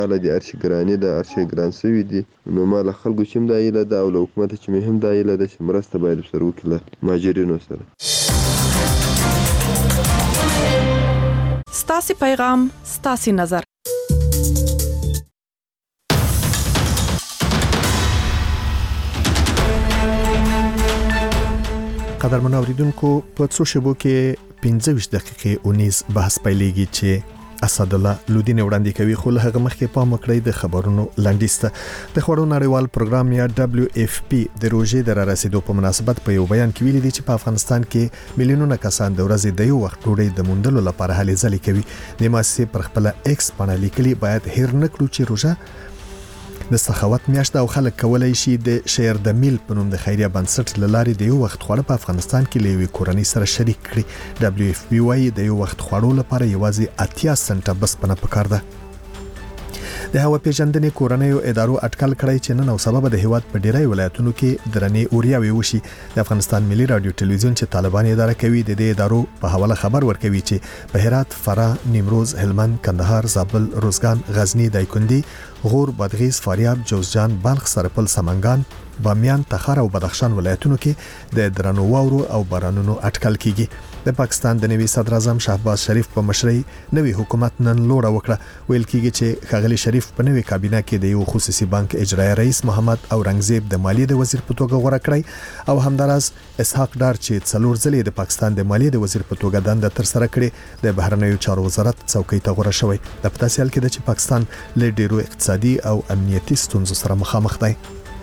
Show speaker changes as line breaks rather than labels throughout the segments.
حاله د ارشي ګراني د ارشي ګران سوي دي نو ما له خلکو چې هم دا هیله ده او له حکومت چې مې هم دا هیله ده چې مرسته باید ورسره وکړي له مهاجرینو سره.
ستاسې پیغام ستاسې نظر.
قدرمن اوریدونکو په څو شیبو کې 15 دقیقې اونیز بحث پیلېږي چې اسد الله لودین وړاندې کوي خو له هغه مخکې پام وکړئ د خبرونو لنډیسته. د خوړو نړیوال پروګرام یا WFP د روزې د رارسېدو په مناسبت په یو بیان کې ویلي دي چې په افغانستان کې میلیونونه کسان د ورځې د یو وخت ډوډۍ د موندلو لپاره هلې ځلې کوي. د مؤسسې پر خپل ایکس باندې لیکلي باید هیر نکړو چې روزه د سخاوت میاشت او خلک کولای شي د شیر د میل په نوم د خیریه بنسټ لاري د یو وخت خواړه په افغانستان کې لوي کورنۍ سره شریک کړي. WFP وايي د یو وخت خواړو لپاره یوازې 80 سنټه بس پنه پکار ده. د هوا پیژندنې کورنۍ ادارو اټکل کړی چې نن او سبب د هیواد په ډیری ولایتونو کې درنې اورياوي وشي. د افغانستان ملي رادیو ټلویزیون چې طالبان اداره کوي د دې ادارو په حواله خبر ورکوي چې په هرات، فراه، نیمروز، هلمند، کندهار، زابل، روزګان، غزنی، دایکندي، غور، بادغیس، فاریاب، جوزجان، بلخ، سرپل، سمنګان، بامیان، تخار او بدخشان ولایتونو کې د درنو واورو او بارانونو اټکل کیږي. د پاکستان د نوي صدر اعظم شهباز شریف په مشرۍ نوي حکومت نن لوړه وکړه. ویل کیږي چې ښاغلي شریف په نوي کابینه کې د یو خصوصي بانک اجرایی رئیس محمد اورنګزیب د مالیې د وزیر په توګه غوړه کړی او همداراز اسحاق ډار چې څلور ځلې د پاکستان د مالیې د وزیر په توګه دنده تر سره کړې د بهرنیو چارو وزارت څوکۍ ته غوړه شوی. د پتاسیال کې د پاکستان له ډیرو اقتصادي او امنیتي ستونزو سره مخامخ دی.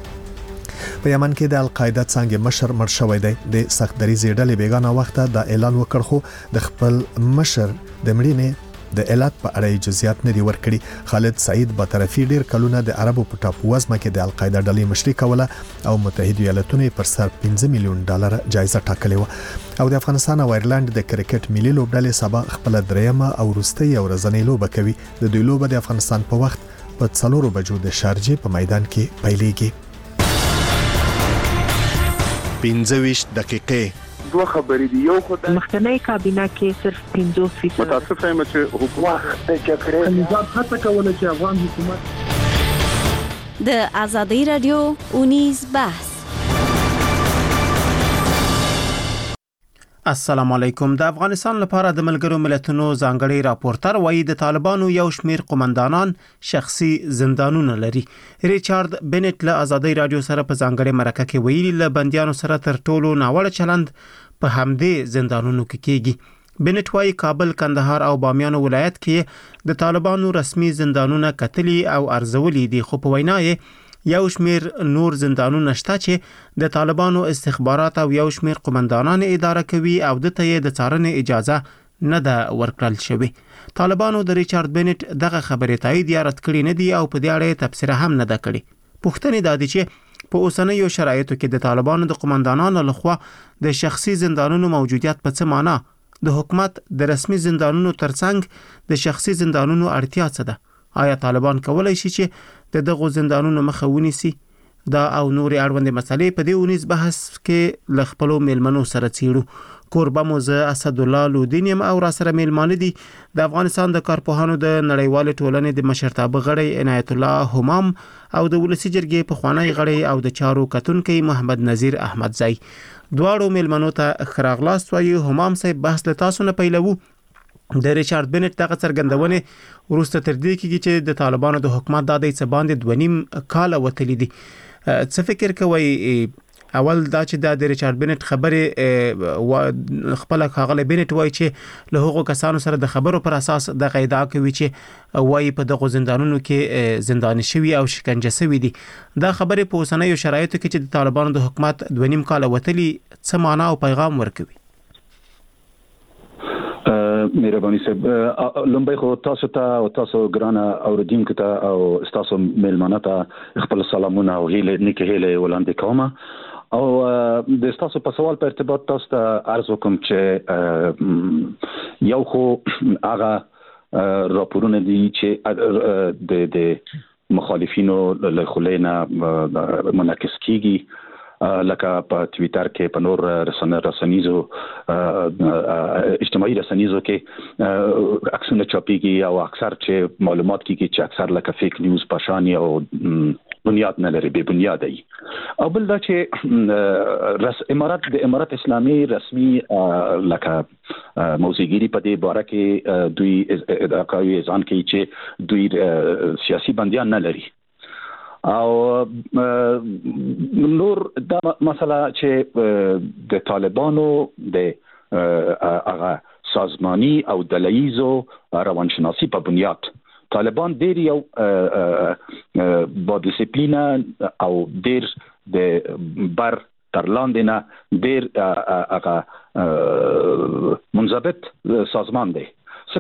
په یمن کې د القاعده څنګه مشر مړ شوی دی. د سخت دریزې ډلې بیگانه وخته د اعلان وکړ خو د خپل مشر د مړینې د علت په اړه جزئیات نه دی ورکړي. خالد سعید باطرفي ډیر کلونه د عربو په ټاپو وزمه کې د القاعده ډلې مشري کوله او متحده ایالاتونو پر سر 15 میلیون ډالر جایزه ټاکلې و. او د افغانستان او ایرلند د کرکټ ملي لوبډلې سبا خپل دریمه او وروستۍ ورځنۍ لوبه کوي. د دوی لوبه د افغانستان په وخت په 4 بجو د شارجې په میدان کې پیلېږي. 15 دقیقې
دوه خبرې دي. یو خدای
مخکنی کابینه کې صرف 50%
متاسف یم چې حکومت د جګړې نظام هڅه کوله چې افغان حکومت
د آزادۍ رادیو اونیز بحث.
السلام علیکم. د افغانستان لپاره د ملګرو ملتونو ځانګړي راپورټر وایي د طالبانو یو شمیر قومندانان شخصي زندانونه لري. ریچارډ بنټ له آزادۍ رادیو سره په ځانګړي مرکه کې ویلي له بنديانو سره تر ټولو ناوړه چلند په همدې زندانونو کې کیږي. بنټ وایي کابل، کندهار او بامیان ولایت کې د طالبانو رسمي زندانونه کتلي او ارزولي دي خو په وینا یې یو شمیر نور زندانونه شته چې د طالبانو استخبارات او یو شمیر قومندانان اداره کوي او د ته د څارنې اجازه نه ده ورکړل شوې. طالبانو د ریچارډ بنټ دغه خبرې تایید یا رد کړې نه دي او په دې اړه تبصره هم نه ده کړې. پوښتنه دا ده چې په اوسنیو شرایطو کې د طالبانو د قومندانانو لخوا د شخصي زندانونو موجودیت په څه معنی د حکومت د رسمي زندانونو ترڅنګ د شخصي زندانونو اړتیا څه ده؟ آیا طالبان کولای شي چې د دغه زندانونو مخه ونیسي؟ دا او نورې اړوندې مسلې په دې اونیز بحث کې ل خپلو میلمنو سره څیړو. کوربه مو زه اسد الله لودین یم او را سره میلمانه دي د افغانستان د کارپوهانو د نړیوال ټولنې د مشرتابه غړی عنایت الله همام او د ولسی جرګې پخوانی غړی او د چارو کتونکي محمد نذیر احمدزی. دواړو میلمنو ته خراغلاست وایي. همام صاحب بحث له تاسو نه پیلوو. د ریچارډ بنټ دغه څرګندونه وروسته تر دې کېږي چې د طالبانو د حکومت د دې څه باندې 2.5 کال وتلی دي. څه فکر کوي؟ اول دا چې د ریچارډ بنټ خبره خپل خاغله بنټ وایي چې له هغو کسانو سره د خبرو پر اساس د قاعده کوي چې وایي په دغه زندانونو کې زنداني شوی او شکنجه شوی دي. دا خبره په اوسنیو شرایطو کې چې د طالبانو د حکومت 2.5 کال وتلی څه معنا او پیغام ورکوي؟
مهرباني صاحب، لومبای خو تاسو ته او تاسو ګرانه اوریدونکو ته او تاسو میلمانه ته خپل سلامونه او هیله نیکه هیله وړاندې کوم او د تاسو په سوال په ارتباط تاسو ته عرض وکم چې یو خو هغه راپورونه دي چې د مخالفینو له خلینا منعکس کیږي لکه په ټوئیټر کې په نور رسنیزو اجتماعي رسنیزو کې اکثر چاپیږي او اکثر چې معلومات کیږي چې اکثر لکه فیک نیوز پاشانی او بنیاد نه لري، به بنیاد دی. او بل دا چې امارات اسلامي رسمي لکه موزیګری په دې باره کې دوی ادعاوي ځان کوي چې دوی سیاسي بندیان نه لري او نور دا مسله چې د طالبانو د هغه سازمانی او دلایزو روانشناسی په بنیاد طالبان ډیر یو با ډیسپلینا او ډیر د بر تر لاندې نه ډیر هغه منضبط سازمان دی.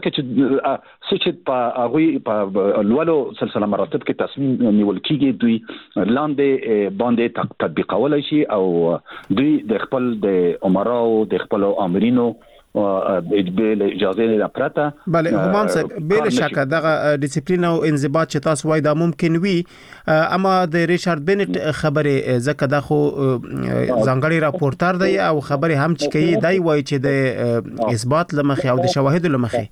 چې په هغه په لولو سلسله مراتب کې تصمیم نیول کیږي دوی لاندې باندې تطبیقولای شي او دوی د خپل د عمراو د خپل امرینو اجازه نه پراته.
بله همام صاحب بل شک دغه ډیسپلین او انضباط چې تاسو وای دا ممکن وي، اما د ریچارډ بنټ خبره زکه دا خو ځانګړي راپورټر دی او خبره هم چې کوي دای وای چې د اثبات لمخې او د شواهد لمخې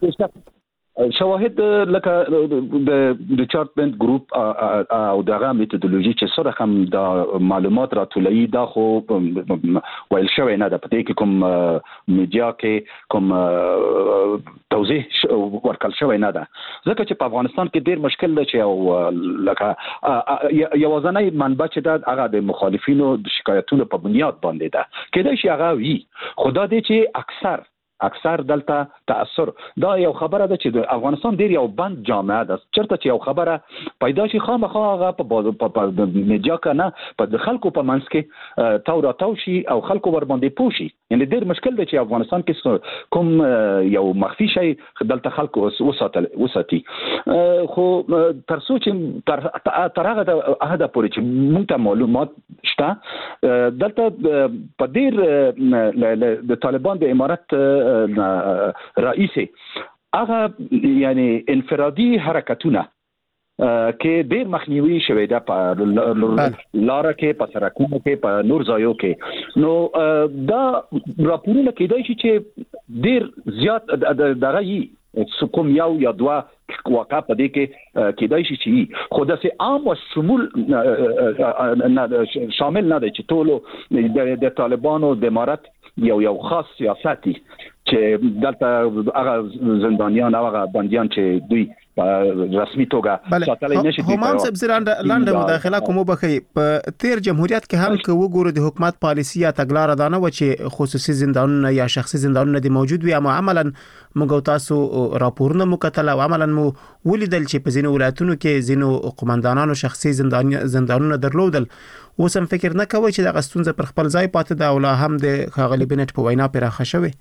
شواهد لکه د ریچارډ بنټ ګروپ او دغه میتودولوژي چې سره هم د معلومات راټولوي دا خو ویل شوی نه ده، پته کې کوم میډیا کې کوم توضیح ورکړل شوی نه ده، ځکه چې په افغانستان کې ډیر مشکل ده چې او لکه یوازنۍ منبع چې ده هغه د مخالفینو د شکایتونو په بنیاد باندې ده، کېدای شي هغه وي خدا دې چې اکثر دلته تاثر دا یو خبره ده چې د افغانستان ډیر یو بند جامعه ده، چرته چې یو خبره پیدا شي خامخا هغه په میډیا کنه په خلکو په منځ کې تاو شي او خلکو ور باندې پوشي. یعنی ډیر مشکل ده چې افغانستان کې کوم یو مخفي شي دلته خلکو وساتي، خو ترڅو چې تر هغه پورې چې موږ ته معلومات شته دلته په ډیر د طالبان د امارت رئیس هغه یعنی انفرادي حرکتونه کې ډیر مخنیوي شوی ده په لاره کې په سرکونو کې په نور ځایو کې. نو دا راپورونه کېدای شي چې ډیر زیات دغه یي کوم یو یا دوه واقع په دې کې کېدای شي چې خو د عام او شمول شامل نه دی چې ټول د طالبانو د امارت یو خاص سیاسي چې دلته هغه زندانیان او هغه بنديان چې دوی په رسمي توګه ساتلای نشي.
همام صاحب لاندې مداخله کوم بخي په تیر جمهوریت کې هم که وګورو د حکومت پالیسي یا تګلارې دانه و چې خصوصي زندانونه یا شخصي زندانونه د موجود وي، اما عملاً موږ تاسو راپورونه مکتل او عملاً مو ولیدل چې په ځینو ولایتونو کې ځینو قومندانانو شخصي زندانونه درلودل. اوس هم فکر نه کوي چې د غستونځ پر خپل ځای پاتې دا ولا هم د خاغلی بنټ په وینا پراخه شوی؟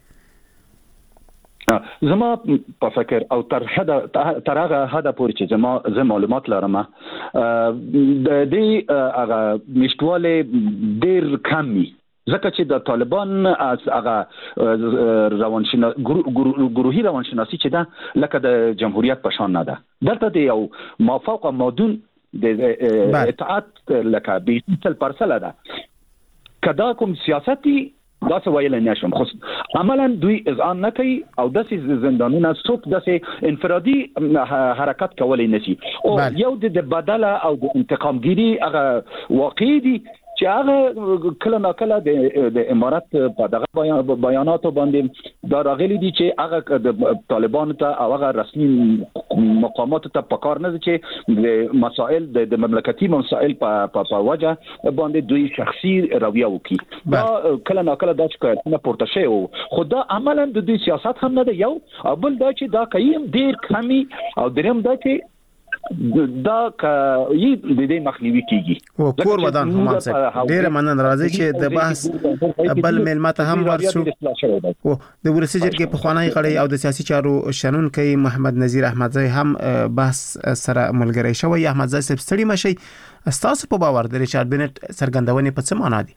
زما په فکر او تر هغه حد پورې چې زما معلومات لرم د دې هغه نشټواله ډیر کمی، ځکه چې د طالبان از هغه گروهی روانشناسی چې ده لکه د جمهوریت په شان نه ده، دلته د یو مافوق مادون د اطاعت لکه 20% ده. کدا کوم سیاسي دا څه ویل نه شم، خو عملاً دوی اذعان نه کوي او داسې زندانونه څوک داسې انفرادي حرکت کولای نشي او یو د بدله او د انتقامګيري هغه واقعي دي چې هغه کله ناکله د امارات په دغه بیاناتو باندې دا راغلي دي چې هغه د طالبانو ته او هغه رسمي مقاماتو ته پکار نه دي چې د مسائل د مملکتي مسائل په وجه باندې دوی شخصي رویه وکړي. دا کله ناکله دا چې نه پورته شي خو دا عملاً د دوی سیاست هم نه دی یو، او بل دا چې دا قیم ډیر کمی او دریم دا چې دا یی د دې مخنیوي کیږي.
او کور ودان همام صاحب ډیر مننه راځي چې د بحث بل ملمت هم ورسو. او د ورسېجر کې په خوانای غړي او د سیاسي چارو شنن کوي محمد نذیر احمدزی هم بحث سره ملګری شوی. احمدزی صاحب ستړي مشي، تاسو په باور د ریچارډ بنټ سرګندونې په څه معنا دي؟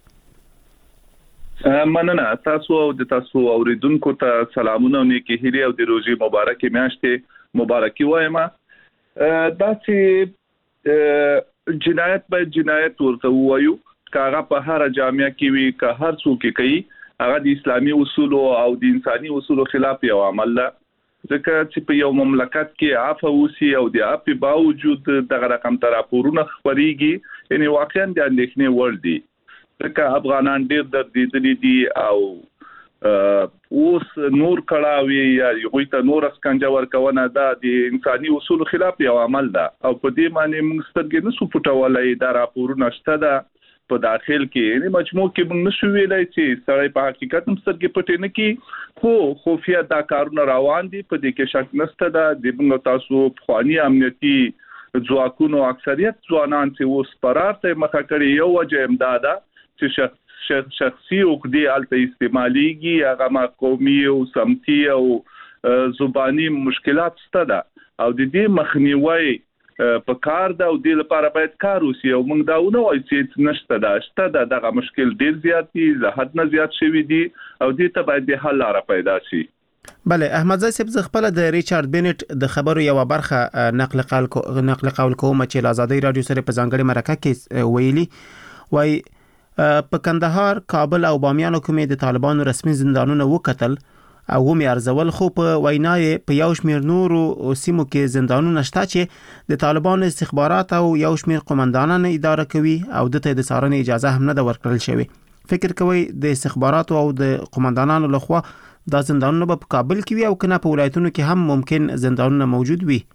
مننه تاسو او د تاسو اوریدونکو ته سلامونه او نیکی هیلې او د روزي مبارکي میاشتې مبارکي وایم. دا چې جنایت به جنایت ورته وایو کاغه په هر جامعه کې وي که هر څوک کوي هغه د اسلامي اصول او د انساني اصول خلاف یو عمل ده ځکه چې په یو مملکت کې عفو وسی او د عفو باوجود دغه رقم تر راپورونه خبريږي یعنی واقعا د اندېښنې وړ دي ځکه افغانان ډېر دردي دي او اوس نور کړهوي یا یوه ته نور اسکنجه ورکونه ده د انساني اصول خلاف یو عمل ده او په دې معنی موږ سترګې نسو پټولای دا راپورونه شته ده په داخل کې یعنی مجموع کې موږ نشو ویلای چې سړی په حقیقت هم سترګې پټې نه کی خو خفیه دا کارونه روان دي په دې کې شک نشته ده د موږ تاسو خواني امنیتي ځواکونو اکثریت ځوانان چې اوس فرار ته مخه کړي یو وجه امداده چې شخصي عقدې الته استعماليږي هغه ما قومي او سمتي او زبانی مشکلات شته ده او د دې مخنیوي په کار ده او د لپاره باید کار وشي او موږ دا ونه وایو چې نشته ده دغه مشکل ډیر زیات دي له حد نه زیات شوی دي او دې ته باید د حل لاره پیدا شي.
بله احمد زای صاحب خپل د ریچارډ بینټ د خبرو یو برخه نقل قول کوم چې آزادۍ رادیو سره په ځانګړي مرکه کې ویلي وای په کندهار، کابل او بامیان کې د طالبانو رسمي زندانونه وکتل او هم ارزول خو په وینای په یو شمیر نورو سیمو کې زندانونه شته چې د طالبانو استخبارات او یو شمیر قومندانان اداره کوي او د ته د څارنې اجازه هم نه ورکړل شوی. فکر کوي د استخبارات او د قومندانانو لخوا دا زندانونه په کابل کې وي او کنه په ولایتونو کې هم ممکن زندانونه موجود وي؟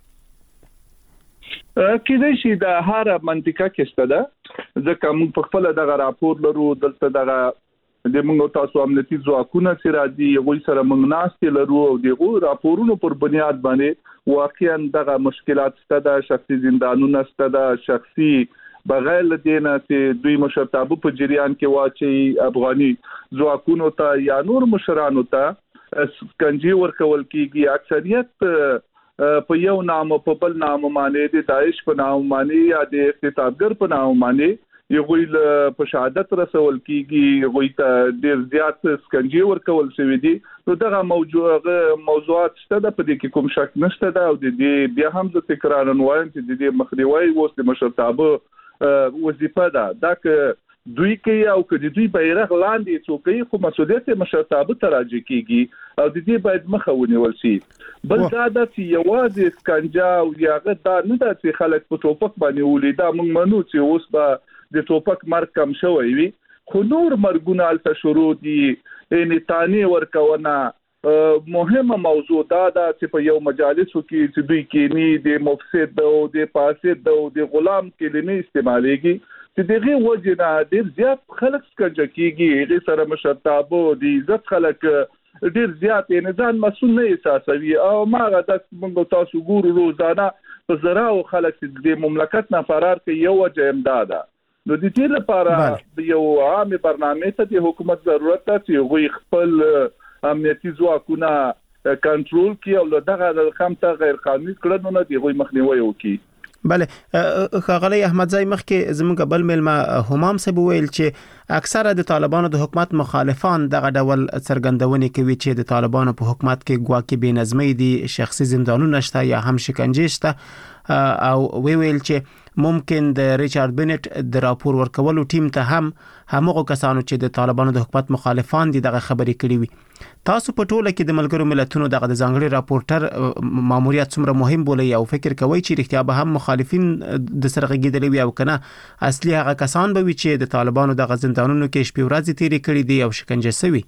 کېدای شي د هر منطقه کې شته ده ځکه موږ په خپل دغه راپور لرو دلته دغه د موږ تاسو امنیتي ځواکونه چې راځي غوي سره موږ ناستې لرو او دغه راپورونو پر بنیاد باندې واقعا دغه مشکلات شته ده شخصي زندانونه شته ده شخصي بغیر لدينا چې دوی مشرتابه په جریان کې واچي افغاني ځواکونو ته یا نور مشرانو ته کنجي ورکول کیږي اکثریت په یو نام په بل نام باندې د داعش په نام باندې یا د اختطافګر په نام باندې یو غویل په شهادت رسول کیږي غوی ته ډیر زیات سکنجي ورکول شوی دي نو دغه موضوعات شته د په دې کې کوم شک نشته دا او د دې بیا هم د تکرار نوایم چې د دې مخنیوي اوس د مشرتابه وظیفه ده که دوی کوي او که دوی بیرغ لاندې څوکي خو مسؤلیت مشرتابه ته راځي کیږي او د دې باید مخه ونیول شي. بل دا چې یوازې سکنجا او یاغه دا نه ده چې خلک په ټوپک باندې ولیدا موږ منو چې اوس به د ټوپک مرګ کم شوی وي خو نور مرګونه الته شروع دي یعنی تانی ورکونه مهمه موضوع دا چې په یو مجالسو کې چې دوی کېنی د مفسد او د فاسد او د غلام کلمې استعمالېږي چې دغه وجنه ډیر زیات خلک سکنجه کیږي هغه سره مشرتابه د عزت خلک ډیر زیات نظام مسؤل نه احساسوي او ماغه د موږ تاسو ګورو روزانه په زراو خلک د مملکت نه فرار کوي یو وجه امداده نو د دې لپاره یو عام برنامه ته د حکومت ضرورت ده چې غوي خپل امنیتي ځواکونه کنټرول کړي او دغه رقم ته غیر قانوني کړنو نه دی غوي مخنیوي وکړي.
بله خغلی احمد زای مخکې زموږ بل ملما همام صاحب ویل چې اکثره د طالبانو د حکومت مخالفان دغه ډول څرګندونې کوي چې د طالبانو په حکومت کې ګواکې بې نظمي دي شخصي زندانونه شته یا هم شکنجې شته او ویل چې ممکن د ریچارډ بینټ د راپور ورکولو ټیم ته هم همغه کسانو چې د طالبانو د حکومت مخالفان دي دغه خبرې کړې وي. تاسو په ټوله کې د ملګرو ملتونو دغه د ځانګړي راپورټر ماموریت څومره مهم بولي او فکر کوي چې رښتیا به هم مخالفین د سره غږیدلې وي او کنه اصلي هغه کسان به وي چې د طالبانو دغه زندانونو کې شپې ورځې تیرې کړې دي او شکنجه شوي؟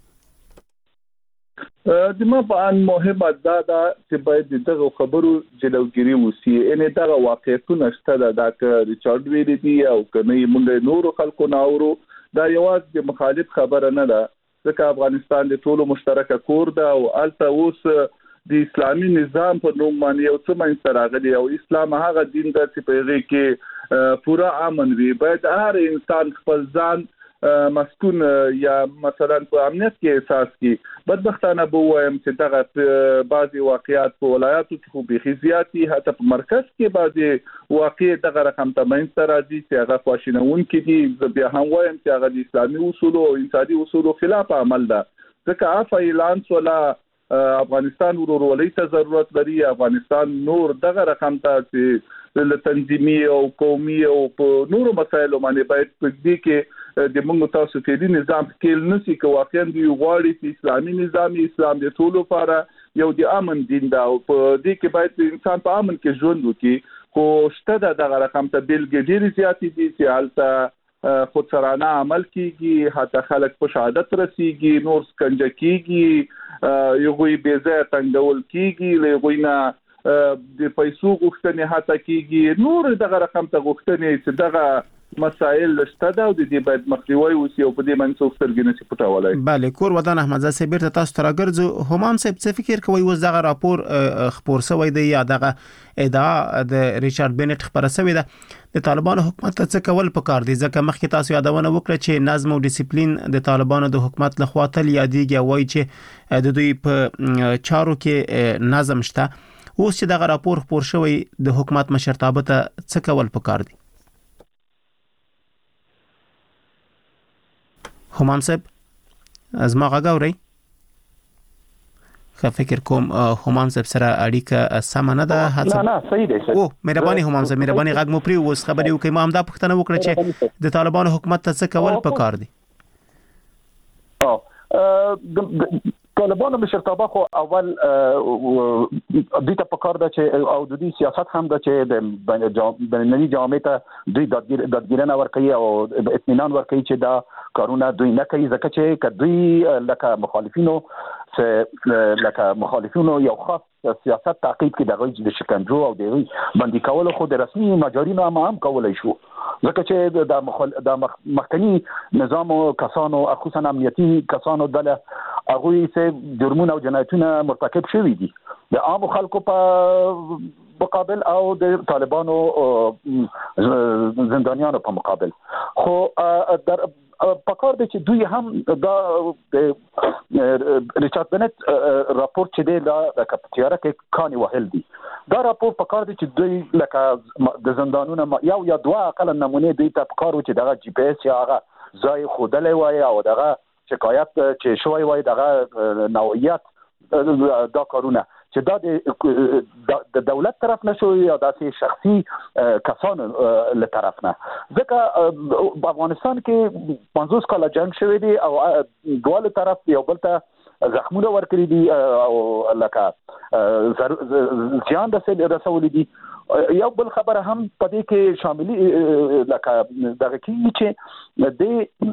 د ما په ان مهمه دا چې باید دغه خبرو جلوګیری وسی ان دغه واقعیتونه شته دا چې ریچارډ ویلي دي او کنه موږ نور خلکو ناورو دا یوازې د مخالف خبره نه ده ځکه افغانستان د ټولو مشترکه کور ده او الته اوس د اسلامي نظام په نوم باندې یو څه منځ راغلی او اسلام هغه دین ده چې په هغه کې پورا امن وي باید هر انسان خپل ځان مسكون یا مثلا په امنیت کې احساس کی بدبختانه به وایم چې دغه بعضي واقعیات په ولایاتو کې خو به خزياتي حتی په مرکز کې بعضي واقع دغه رقم تمن سره دي چې هغه خواشینون کې دي بیا هم وایم چې هغه د اسلامي اصول او انساني اصول خلاف عمل ده ځکه عفو اعلان ولا افغانستان ورولۍ ته ضرورت لري افغانستان نور دغه رقم ته چې تنظیمي او قومي او په نورو مسایلو باندې باید په دې کې د موږ تاسو فعلی نظام کې نسی کو واقعا دی غواړي چې اسلامي نظام اسلام د ټولو لپاره یو د امن دین دا او په دې کې باید انسان په امن کې ژوند وکړي خو شته دغه رقم ته بیلګې ډېرې زیاتې دي چې هلته خودسرانه عمل کیږي حتی خلک په شهادت رسیږي نور سکنجه کیږي یوه بې ځایه تنګول کیږي له غوینه د پیسو غوښتنې حتی کیږي نور دغه رقم ته غوښتنې چې دغه مسائل شته دا او د دې باید مخنیوي وشي او په دې باندې څوک سترګې نشي پټولای.
بله کور ودان احمد زاده صاحب ته تاسو ترګرځو همام صاحب څه فکر کوي وز دغه راپور خبر شوی دی یا دغه ادعا د ریچارډ بینټ خبره شوی ده د طالبانو حکومت ته څه کول پکار دي ځکه مخکې تاسو یادونه وکړه چې نظم او ډیسپلین د طالبانو د حکومت لخوا تل یادېږي وایي چې د دوی په چارو کې نظم شته اوس چې دغه راپور خبر شوی د حکومت مشرتابه ته څه کول پکار دي. همام صاحب از ما غاوري خو فکر کوم همام صاحب سره اړیکه سم نه ده
نه صحیح دی
او مهرباني همام صاحب مهرباني غږ مو پری اوس خبرې وکي ما هم دا پښتنه وکړه چې د طالبانو حکومت ته څه کول پکار دي.
طالبانو مشرتابه خو اول دوی ته پکار ده چې او د دې سیاست هم ده چې د بینالمللي جامعه ته دوی دادګیرنه ورکوي او اطمینان ورکوي چې دا کارونه دوی نه کوي ځکه چې کدوی لکه مخالفینو یو خاص سیاست تعقیب کې دغه د شکنجو او د بندي کولو خو د رسمي مجارینو هم کولای شو ځکه چې د مخکنی نظام او کسانو خصوصا امنیتي کسانو دله هغه یې جرمونه او جنایتونه مرتکب شوي دي د عام خلکو په مقابل او د طالبانو زندانیانو په مقابل خو در پکار دی چې دوی هم دا ریچارډ بینټ راپور چې دی د کپټیاره کې کاني وهل دي دا راپور پکار دی چې دوی لکه د زندانونو یا دوه اقل نمونه دوی ته پکار و چې دغه جی پی اس یا هغه ځای خودلې وای او دغه شکایت چې شوی وای دغه نوعیت دا کارونه چې دا د دولت طرف نشو یا د شخصي کسانو له طرف نه ځکه په افغانستان کې 50 کال جنگ شوی دی او دواله طرف یو بل ته زخمونه ورکړي دي او لکه ځان د سل رسول دي یو بل خبره هم په دې کې شاملي لکه دغه کې چې د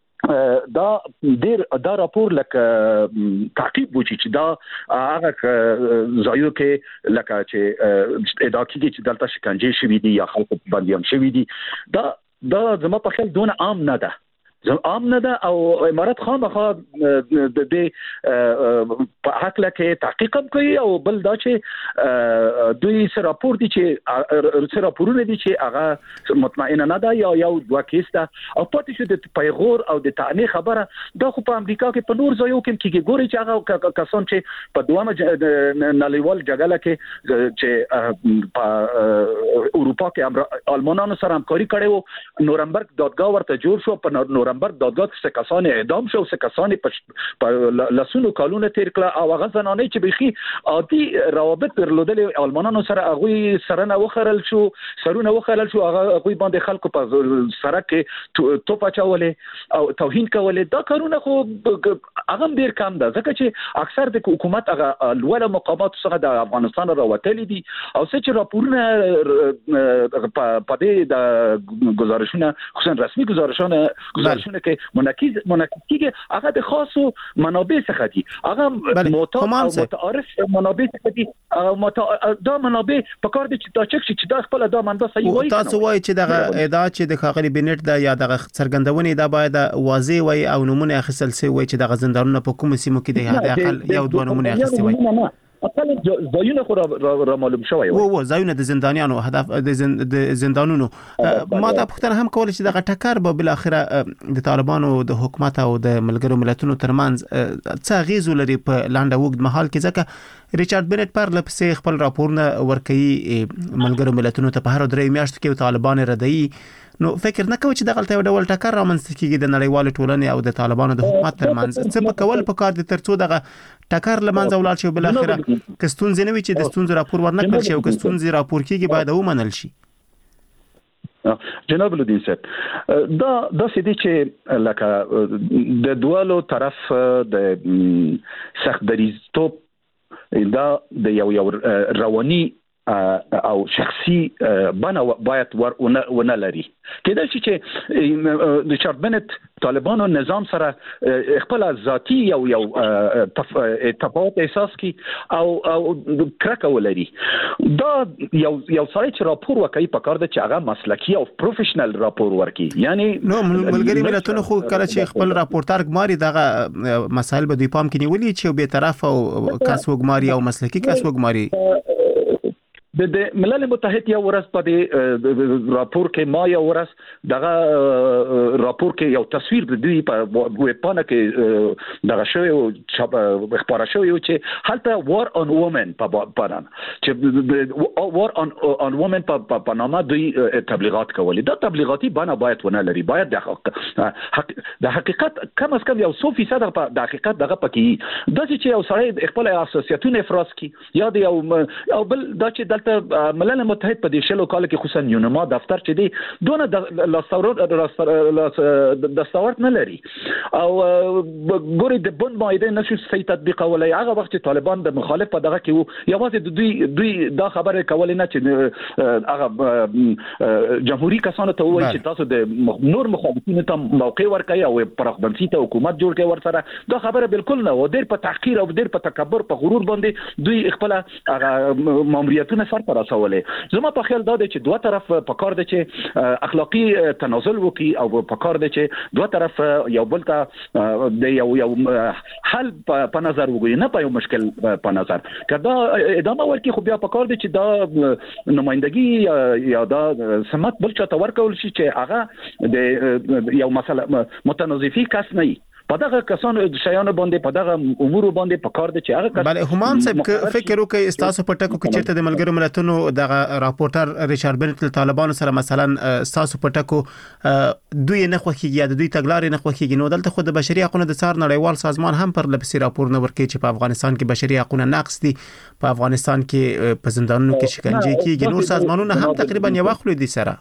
دا راپور لکه تعقیب وچی چې دا هغه ځایو کې لکه چې ادعا کیږي چې دلته شکنجه شوی دي یا خلک باندې شوی دي دا زما په خیال دونه عام نه ده او امارات خامخا د دې په حق لکه تحقیق کوي او بل دا چې دوی سره راپور دي چې راپورونه دي چې هغه مطمئن نه ده یا یو دوه کیس ده او پاتې شو د پیغور او د تعنی خبره دا خو په امریکا کې په نور ځایو کې کیږي ګوري چې هغه کسان چې په دوامه نړیوال جګړه کې چې په اروپا کې آلمانانو سره همکاري کړې وو نورمبرګ دادګاه ورته جوړ شو په نورمبرګ دادگاه څخه کسان اعدام شو څخه کسان په لسونو کالونو تیر کړه او هغه زنانه چې بيخي عادي روابط درلودل آلمانانو سره هغه سرونه وخرل شو هغه باندې خلکو په سره کې توپ اچولې او توهین کولې دا کارونه خو هغه ډیر کم ده ځکه چې اکثر د حکومت هغه لوړ مقامات څخه د افغانستان راوتلې دي او چې راپورونه په دې د گزارشونه خصوصا رسمي گزارشونه کې منعکس کیږي هغه د خاصو منابع څخه دي هغه متعارف منابع څخه دي دا منابع په کار دي چې دا چې دا خپل دا منبع صحیح وایي
تاسو وایي چې دغه ادعا چې د خاغلی بنټ دا یا دغه څرګندونې دا باید واضح وي او نمونه اخیستل سي وي چې دغه زندانونه په کوم سیمو کې دي هغه اقل یو دوه نمونه اخیستي وي
اصل ځایونه خو را معلوم شوی
و ځایونه د زندانیانو هدف د زندانونو ما دا پوښتنه هم کول چې دغه ټکر به بل اخره د طالبانو د حکومت او د ملګرو ملتونو ترمنځ څه غیزو لري په لاندې وګد محل کې ځکه ریچارډ بنټ پر لپسې خپل راپورونه ورکوي ملګرو ملتونو ته په هر درې میاشتو کې طالبان ردی نو فکر نه کوي چې دغه ټول ډول ټکر رامنځته کیږي د نړیوال ټولنې او د طالبانو د حکومت ترمنځ څه په کول په کار دي ترڅو دغه ټکر لمنځه ولاړ شي بل اخره کستون زنوي چې د ستونزې راپور ورنکړل شي او کستون زی راپور کیږي باید ومنل شي
جناب الدین صاحب دا سدي چې لکه د دوالو طرف د سخت دریزتوب دا د یو رواني او شخصي بنا باید ونه لري کېدای شي چې ریچارډ بنت طالبانو نظام سره خپل ذاتی یو تفاوت احساس کی او کرکه ولري دا یو سړی چې راپور وکړي په کار د چې هغه مسلکی او پروفیشنل راپور ورکړي یعنی
نو ملګری ملتونو خو کله چې خپل راپورټر ګماري دغه مسایل به دوی پام کې نیولي چې به طرف او کس وګماري او مسلکی کس وګماري
د ملل متحد یو ورځ په دې راپور کې ما یو ورځ دغه راپور کې یو تصویر د دوی په ویب پاڼه کې دغه شوی او خبره شوی چې هلته وار اون وومن په پاڼه چې وار اون وومن په نامه دوی تبلیغات کوي دا تبلیغاتي بنا باید ونه لري باید د حقیقت کم از کم یو 100% د حقیقت دغه پکې د چې یو سړی خپل اساسیتونه افراز کی یا د یو بل دا چې ملل متحد په دې شلو کال کې خصوصا یونما دفتر چې دی دونه د دستاورد نه لري او ګوري د بند مایده نشو صحیح تطبیقولای هغه وخت چې طالبان د مخالف په دغه کې یوازې د دوی دا خبره کولای نه چې هغه جمهوریت کسانو ته وایي چې تاسو د نور مخالفینو ته موقع ورکړئ او پرخبنسي ته حکومت جوړ کړي ورسره دا خبره بالکل نه و ډېر په تحقیر او ډېر په تکبر په غرور باندې دوی خپل هغه ماموریتونه سر پر اسولې زما په خیال دا دی چې دوه طرف په کار دی چې اخلاقی تنازل وکي او په کار دی چې دوه طرف یو بل ته د یو حل په نظر وګوري نه په یو مشکل په نظر کدا ادامه ورکي خو بیا په کار دی چې دا نمائندګي یا دا سمات بل چا تور کول شي چې هغه د یو مسله متنازفي کس نه په دغه کسانو شیانو باندې په دغه امور باندې په کار دي چې هغه
بله همام صاحب فکر وکړي استاسو په ټکو کې چیرته د ملګرو ملتونو دغه راپورټر ریچارډ بنت طالبانو سره مثلا استاسو په ټکو دوی نه خوخیږي یا دوی تګلارې نه خوخیږي نو دلته خو د بشري حقوقو د څار نړیوال سازمان هم پر لپسې راپور نه ورکړي چې په افغانستان کې بشري حقوق نقص دي په افغانستان کې په زندانونو کې شکنجه کیږي نور سازمانونه هم تقریبا یو خپل دي سره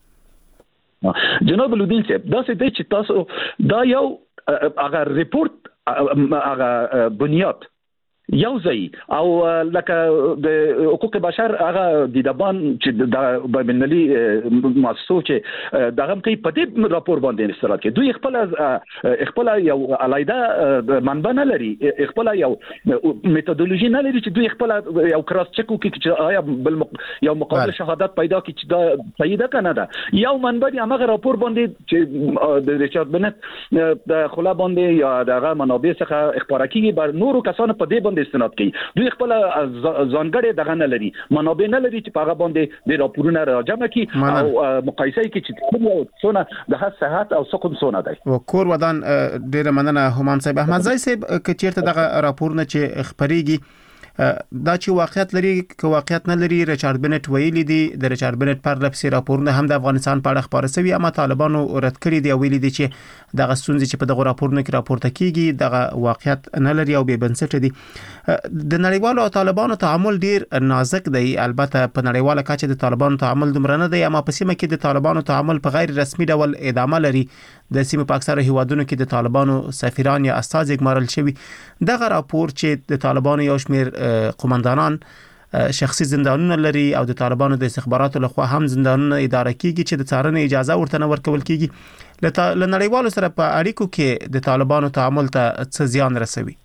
جناب الدین صاحب دا څه دی چې تاسو دا یو اگر ریپورت اگر بنیاد یو ځای او لکه د حقوق بشر هغه د دبان چې د بینالي مؤسسو چې دغه کوي په دې راپور باندې استناد کوي دوی خپل یو علایده منبع نه لري خپل یو میتودولوژي نه لري چې دوی خپل یو کراس چک کوي چې آیا یو مقابل شهادت پیدا کوي چې دا صحیح ده کنه ده یو منبع دی هغه راپور باندې چې د ریچارډ بنت د خلا باندې یا دغه منابع څخه اخبار کوي بر نورو کسانو په دې استناد کوي دوی خپل ځانګړي دغه نه لري منابع نه لري چې هغه باندې د راپورونو راجمع کوي او مقایسه کوي چې څونه د صحت او سکون څونه دی
وکور ودان ډیره مننه همام صاحب احمد زای صاحب که چیرته دغه راپورونه چې خبريږي دا چې واقعیت لري که واقعیت نه لري ریچارډ بنت ویلي دی د ریچارډ بنت پر لپسې راپورونه هم د افغانستان په اړه خبره شوی اما طالبانو رد کړی دی ویلي دی چې دغه ستونزې چې په دغه راپورونو کې راپورته کیږي دغه واقعیت نه لري او به بنسټ دي د نړیوالو او طالبانو تعامل ډیر نازک دی البته په نړیواله کچه د طالبانو تعامل دومره نه دی اما په سیمه کې د طالبانو تعامل په غیر رسمي ډول ادامه لري د سیمه په اکثره هیوادونو کې د طالبانو سفیران یا استازي ګمارل شوی دغه راپور چې د طالبانو یو شمیر قومندانان شخصي زندانونه لري او د طالبانو د استخباراتو لخوا هم زندانونه اداره کیږي چې د څارنې اجازه ورته نه ورکول کیږي له نړیوالو سره په اړیکو کې د طالبانو تعامل ته څه زیان رسوي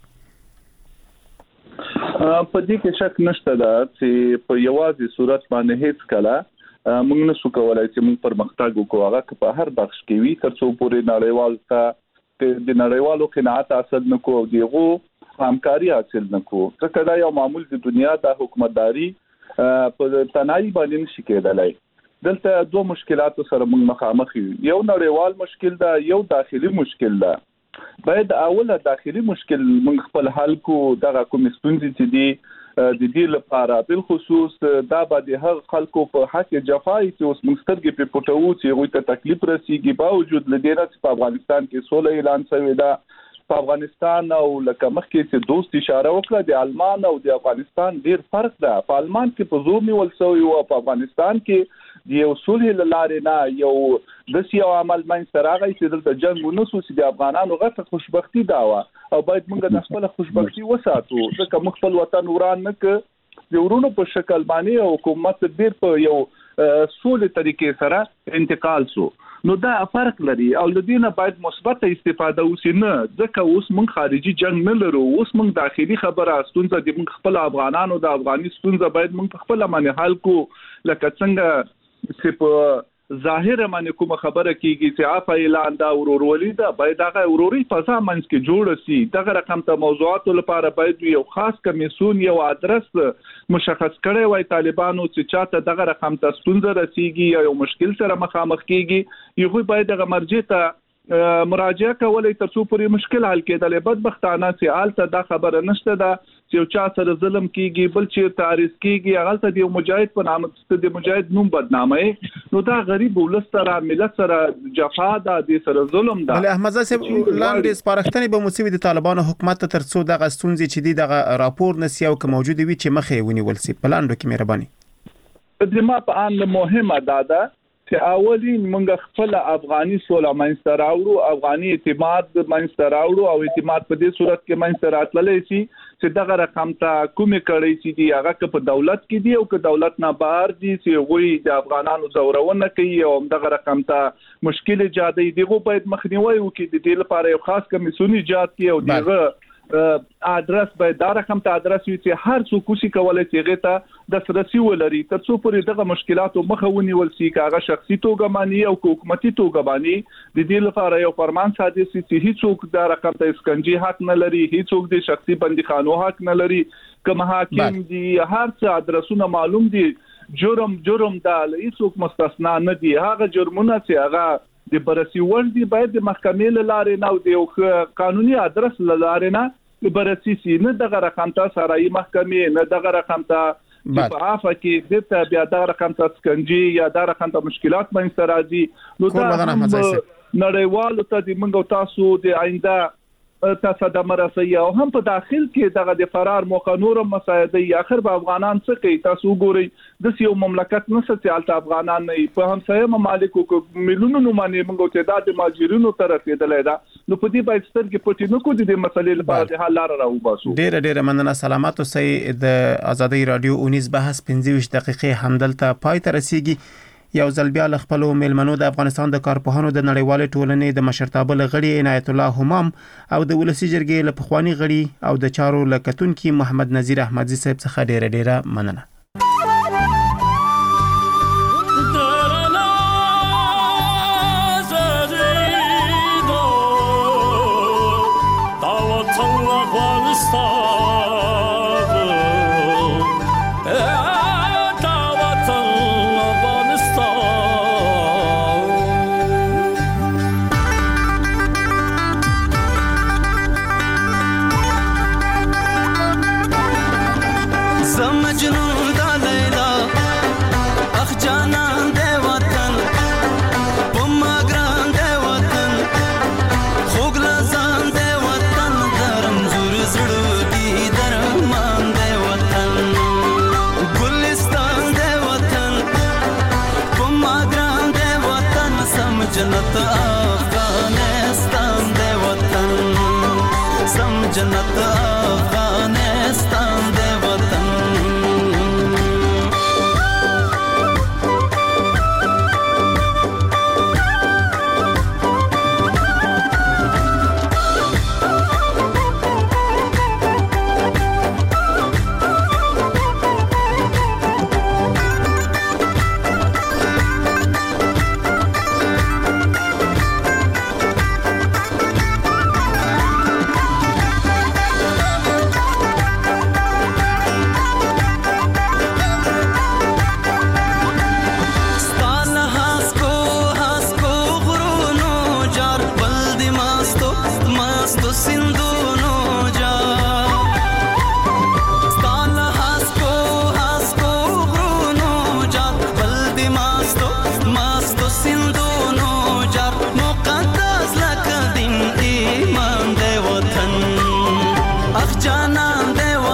په دې کې شک نشته دا چې په یوازې صورت باندې هیڅ کله موږ نشو کولای چې موږ پرمختګ وکړو هغه په هر بخش کې وي تر څو پورې نړیوال ته د نړیوالو قناعت حاصل نکو او دیغو همکاري حاصل نکو ځکه دا یو معمول د دنیا د حکومتداري په تنهایی باندې نشي کېدلای دلته دوه مشکلات سره موږ مخامخ یو نړیوال مشکل دا یو داخلي مشکل دا باید اوله داخلي مشکل موږ خپل حل کو دغه کوم ستونزې چې دي د دې لپاره بل خصوص دا باندې هر خلکو په حق جفای چې اوس موږ سترګې په پټو چې غوي ته تکلیف رسیږي باوجود لدې نه چې په افغانستان کې سوله اعلان شوی دا په افغانستان او لکه مخکې چې دوست اشاره وکړه د آلمان او د افغانستان ډیر فرق ده په آلمان کې په زور نیول شوی او په افغانستان کې یو صلح لاره نه یو د یو عمل منځ راغی چې د جنگ ونسو چې د افغانانو غته خوشبختی داوا او باید موږ د خپل خوشبختی وساتو ځکه موږ خپل وطن وران نه ک د ورونو په شکل باندې حکومت بیر په یو سولې طریقې سره انتقال سو نو دا فرق لري او د دې نه باید مثبت استفاده وسی نه ځکه اوس موږ خارجي جنگ نه لرو اوس موږ داخلي خبره ستونزه د موږ خپل افغانانو د افغاني ستونزه باید موږ خپل باندې حل کو لکه څنګه چې په ظاهر باندې کوم خبره کیږي چې عفا اعلان دا ورورولي دا باید هغه وروري فضا منځ کې جوړ شي دغه رقم ته موضوعات لپاره باید یو خاص کمیسیون یو ادرس مشخص کړي وای طالبانو چې چاته دغه رقم ته ستونزه رسیږي یو مشکل سره مخامخ کیږي یو باید دغه مرجع ته مراجعه کولای تر څو پورې مشکل حل کېدل بدبختانه چې آلته دا خبره نشته دا چې چا سره ظلم کیږي بل چې تعریض کیږي هغه ته د مجاهد په نامه د مجاهد نوم بدنامي نو دا غریب ولست سره ملت سره جفا ده د سره ظلم ده
بل احمد صاحب لاندې سپارښتنې به مصیبه د طالبانو حکومت تر څو دغه ستونزې چې دغه راپور نسی او که موجود وي چې مخې ونیول سي پلاندو کې مهرباني
د ما په ان مهمه ده چې اولین موږ خپل افغاني سوله منځ راوړو افغاني اعتماد منځ راوړو او اعتماد په دې صورت کې منځ راتللی شي چې دغه رقم ته کومې کړي چې دی هغه په دولت کې دی او که دولت نه بهر دي چې غوي د افغانانو زورونه کوي او دغه رقم ته مشکل ایجاد دي دغه باید مخنیوي وکړي د دې لپاره یو خاص کمیسیون ایجاد کړي او دغه ادرس باید دا رقم ته ادرس وي چې هر څوک کوشي کولای چې هغه ته د سرسي ولري تر څو پورې دغه مشکلاتو مخه ونیول شي کاغه شخصي توګه مانی او حکومتي توګه مانی د دې لپاره یو فرمان صادر شي چې هیڅوک دا رقم ته اسکنجي حق نه لري هیڅوک د شخصي بندیخانو حق نه لري کوم حاکم دي هر څه ادرسونه معلوم دي جرم دا هیڅوک مستثنا نه دي هغه جرمونه چې هغه د برسي وړ دي باید د محکمې لاره نه او د قانوني ادرس لاره نه برسي سي نه دغه رقم ته سرای محکمې نه دغه رقم ته په عفا کې د بیا دغه رقم ته سکنجي یا دغه رقم ته مشکلات منځ راځي نو دا نړیوالو ته د منګو تاسو د آینده تاسو د مرسي او هم په داخل کې دغه د فرار موقع نور مساعده اخر به افغانان څه کوي تاسو ګورئ د یو مملکت نه سچالت افغانان نه په همسایه ممالکو کې ملیونونو باندې موږ تعداد ماجرینو تر رسیدلای دا نو په دې باید سترګې پټې نه کو د مسلې لپاره د حل لار راوباسو
ډېر مننه سلامات اوسئ د ازادي رادیو 19 بحث 25 دقیقې همدلته پای ته رسیږي یو ځل بیا ل خپل میلمنو د افغانستان د کارپوهانو د نړیوالې ټولنې د مشرتابه لغړي عنایت الله همام او د ولسی جرګې له پخوانی غړي او د چارو لکتونکو محمد نذیر احمدزي صاحب څخه ډېره مننه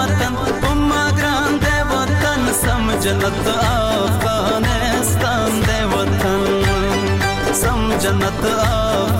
جنت افغانستان جنت